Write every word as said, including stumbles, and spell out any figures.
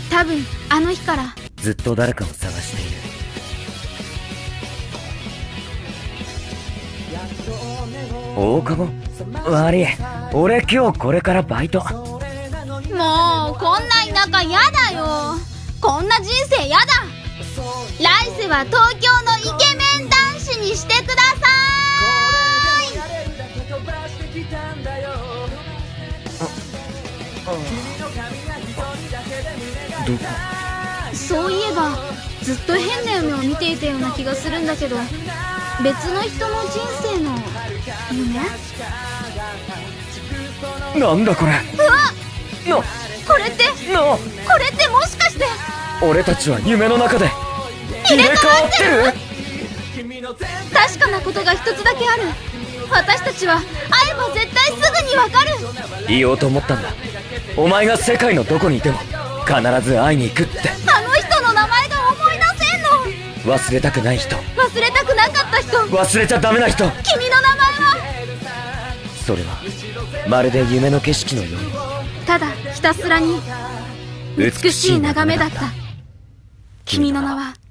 多分あの日からずっと誰かを探している。大久保、悪い、俺今日これからバイト。 もうこんな田舎やだよ。こんな人生やだ。来世は東京のイケメン男子にしてくださーい。どこ？ そういえばずっと変な夢を見ていたような気がするんだけど、別の人の人生の夢？ なんだこれ。 うわっ、 のこれってのこれってもしかして俺たちは夢の中で入れ替わってる？ 確かなことが一つだけある。私たちは会えば絶対すぐにわかる。 言おうと思ったんだ。お前が世界のどこにいても必ず会いに行くって。 あの人の名前が思い出せんの。 忘れたくない人、 忘れたくなかった人、 忘れちゃダメな人。 君の名前は？ それはまるで夢の景色のように、 ただひたすらに美しい眺めだった。君の名は